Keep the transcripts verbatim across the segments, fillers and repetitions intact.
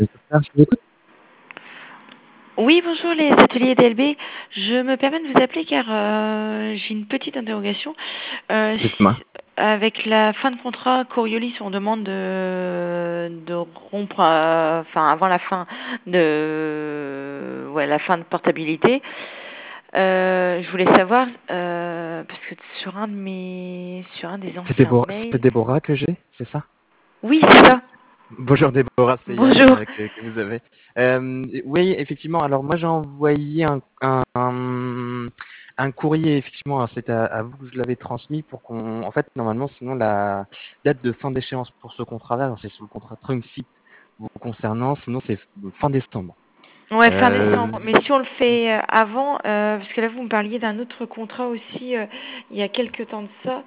Je vous écoute. Oui, bonjour les ateliers D L B. Je me permets de vous appeler car euh, j'ai une petite interrogation. Euh, Dites-moi. si- avec la fin de contrat Coriolis, on demande de, de rompre, euh, enfin avant la fin de, ouais, la fin de portabilité. Euh, je voulais savoir euh, parce que sur un de mes, sur un des C'est anciens Déborah, c'est mails. Déborah que j'ai, c'est ça? Oui, c'est ça. Bonjour Déborah, c'est Yann Bonjour. euh, que, que vous avez. Euh, oui, effectivement. Alors moi j'ai envoyé un, un, un, un courrier, effectivement, hein, c'était à, à vous que je l'avais transmis pour qu'on, en fait, normalement, sinon la date de fin d'échéance pour ce contrat-là, alors, c'est sous le contrat Trunk-Sip vous concernant, sinon c'est fin décembre. Ouais, fin Euh, décembre. Mais si on le fait euh, avant, euh, parce que là vous me parliez d'un autre contrat aussi euh, il y a quelques temps de ça,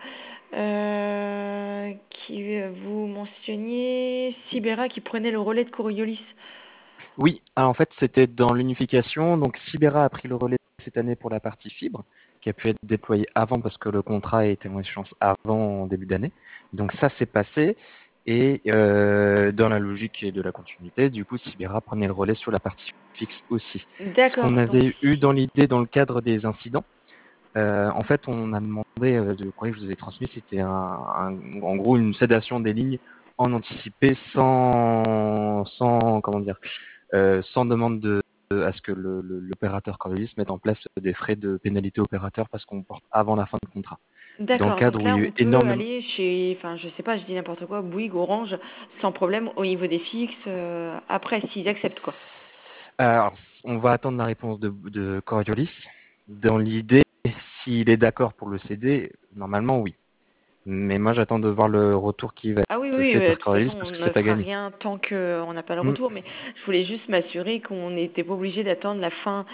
euh, qui euh, vous mentionniez Sibera qui prenait le relais de Coriolis. Oui, alors en fait, c'était dans l'unification. Donc, Sibera a pris le relais cette année pour la partie fibre, qui a pu être déployée avant parce que le contrat a été en échéance avant en début d'année. Donc, ça s'est passé. Et euh, dans la logique de la continuité, du coup, Sibera prenait le relais sur la partie fixe aussi. Ce qu'on D'accord. Donc avait eu dans l'idée dans le cadre des incidents, euh, en fait, on a demandé, euh, de courrier que je vous ai transmis, c'était un, un- en gros une sédation des lignes en anticipé sans, sans comment dire, euh, sans demande de, de- à ce que le- le- l'opérateur Coriolis mette en place des frais de pénalité opérateur parce qu'on porte avant la fin de contrat. Dans le d'accord. cadre Donc où il là y a eu on peut énormément. aller chez, enfin je sais pas, je dis n'importe quoi, Bouygues, Orange, sans problème au niveau des fixes. Euh, après s'ils acceptent quoi. Alors, on va attendre la réponse de, de Coriolis. Dans l'idée, s'il est d'accord pour le céder, normalement oui. Mais moi, j'attends de voir le retour qui va Ah oui, être oui, fait euh, de par toute façon, Coriolis on parce que ne c'est à fera gagner. rien tant qu'on n'a pas le Mm. retour, mais je voulais juste m'assurer qu'on n'était pas obligé d'attendre la fin,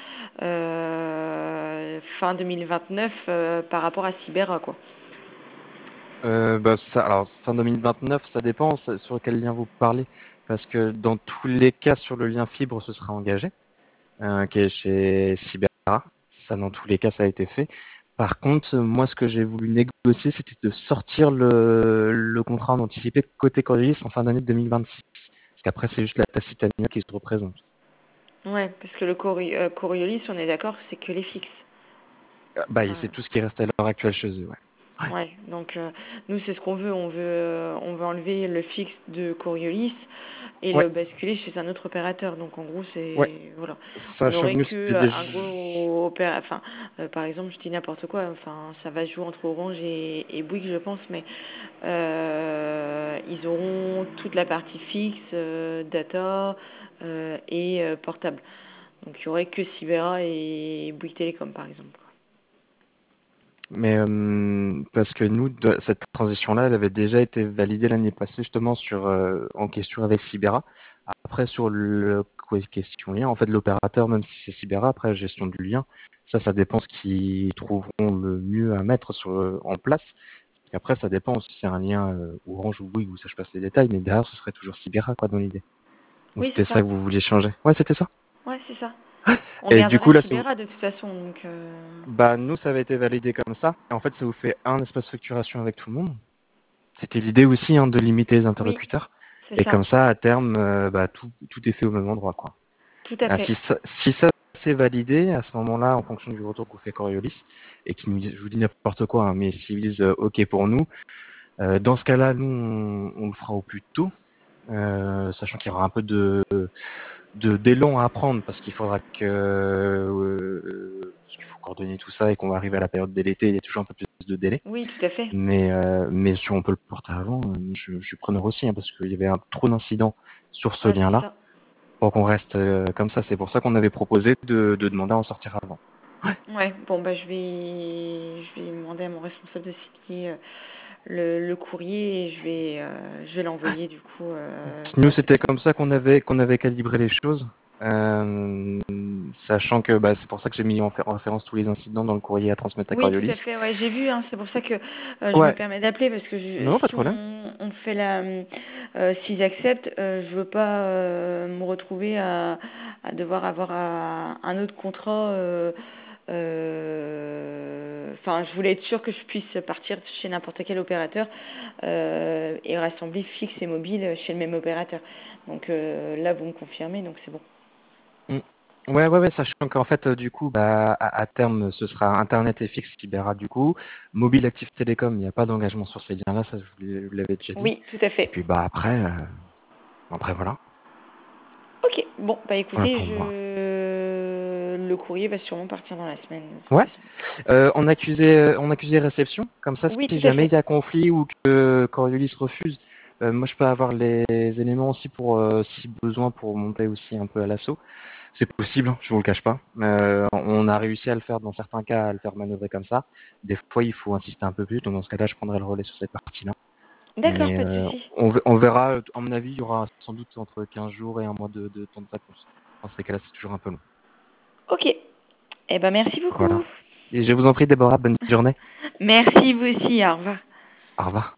euh, fin deux mille vingt-neuf euh, par rapport à Sibera, quoi. Euh, bah, ça, alors, fin deux mille vingt-neuf, ça dépend ça- sur quel lien vous parlez. Parce que dans tous les cas, sur le lien fibre, ce sera engagé. euh, qui est chez Sibera. Ça, dans tous les cas, ça a été fait. Par contre, moi, ce que j'ai voulu négocier, c'était de sortir le, le contrat en anticipé côté Coriolis en fin d'année deux mille vingt-six. Parce qu'après, c'est juste la tacite annuelle qui se représente. Ouais, parce que le Cori- euh, Coriolis, on est d'accord, c'est que les fixes. Euh, Bah, et c'est Enfin, tout ce qui reste à l'heure actuelle chez eux, ouais. Ouais. ouais, donc euh, nous, c'est ce qu'on veut. On veut, euh, on veut enlever le fixe de Coriolis et Ouais, le basculer chez un autre opérateur. Donc en gros, ouais. c'est voilà, on Sachant que aurait nous, que c'était euh, déjà... un gros opéra, enfin euh, par exemple, je dis n'importe quoi, enfin ça va se jouer entre Orange et, et Bouygues, je pense, mais euh, ils auront toute la partie fixe, euh, data euh, et euh, portable. Donc il y aurait que Sibera et Bouygues Télécom par exemple. Mais euh, parce que nous, de- cette transition-là, elle avait déjà été validée l'année passée justement sur euh, en question avec Sibera. Après sur le quoi, question lien, en fait l'opérateur, même si c'est Sibera, après la gestion du lien, ça, ça dépend ce qu'ils trouveront le mieux à mettre sur en place. Parce qu'après, ça dépend si c'est un lien euh, Orange ou Bouygues où ça je passe les détails, mais derrière ce serait toujours Sibera quoi dans l'idée. Donc Oui, c'était c'est ça ça. que vous vouliez changer. Ouais, c'était ça. Ouais, c'est ça. On Et du garderait coup là, c'est Sibera de toute façon, donc euh, bah nous ça avait été validé comme ça. Et en fait, ça vous fait un espace facturation avec tout le monde. C'était l'idée aussi hein, de limiter les oui, interlocuteurs. c'est Et ça, comme ça, à terme, euh, bah, tout, tout est fait au même endroit. Quoi. tout à Ah, fait. si ça, si ça c'est validé, à ce moment-là, en fonction du retour qu'on fait Coriolis, et qui nous dit, je vous dis n'importe quoi, hein, mais s'ils disent euh, OK pour nous, euh, dans ce cas-là, nous, on, on le fera au plus tôt, euh, sachant qu'il y aura un peu de de d'élan à prendre parce qu'il faudra que euh, parce qu'il faut coordonner tout ça et qu'on va arriver à la période de l'été, il y a toujours un peu plus de délai. Oui, tout à fait. Mais, euh, mais si on peut le porter avant, euh, je, je suis preneur aussi, hein, parce qu'il y avait un, trop d'incidents sur ce Ouais, c'est lien-là ça. pour qu'on reste euh, comme ça. C'est pour ça qu'on avait proposé de, de demander à en sortir avant. Ouais, bon bah je vais je vais demander à mon responsable de signer euh, le, le courrier et je vais euh, je vais l'envoyer du coup euh, Nous, bah, cette c'était semaine. comme ça qu'on avait qu'on avait calibré les choses, euh, sachant que bah, c'est pour ça que j'ai mis en, fait- en référence tous les incidents dans le courrier à transmettre à Oui, tout à Coriolis. fait. Ouais, j'ai vu. Hein, c'est pour ça que euh, je me Ouais, permets d'appeler parce que je- non, pas de si problème. on, on fait la, euh, s'ils acceptent, euh, je veux pas euh, me retrouver à, à devoir avoir un, un autre contrat euh, euh, enfin, je voulais être sûre que je puisse partir chez n'importe quel opérateur euh, et rassembler fixe et mobile chez le même opérateur. Donc euh, là, vous me confirmez, donc c'est bon. Mm. Ouais, ouais, ouais, sachant qu'en fait, euh, du coup, bah, à, à terme, ce sera Internet et fixe qui verra du coup. Mobile Active Télécom, il n'y a pas d'engagement sur ces liens-là, ça je vous l'ai- je l'avais déjà dit. Oui, tout à Et fait. puis bah après, euh, après voilà, Ok, bon, bah voilà écoutez, pour moi. je... le courrier va sûrement partir dans la semaine, de toute Ouais, façon. euh, on accusait, euh, on accusait réception, comme ça, Oui, si tout à jamais fait. il y a conflit ou que Coriolis refuse, euh, moi je peux avoir les éléments aussi pour, euh, si besoin, pour monter aussi un peu à l'assaut. C'est possible, hein, je vous le cache pas. Euh, on a réussi à le faire dans certains cas, à le faire manœuvrer comme ça. Des fois, il faut insister un peu plus. Donc dans ce cas-là, je prendrai le relais sur cette partie-là. D'accord, Mais pas de euh, souci. on, on verra. À mon avis, il y aura sans doute entre quinze jours et un mois de, de temps de réponse. Dans ces cas-là, c'est toujours un peu long. Ok, eh ben merci beaucoup. Voilà. Et je vous en prie, Déborah, bonne journée. Merci vous aussi, au revoir. Au revoir.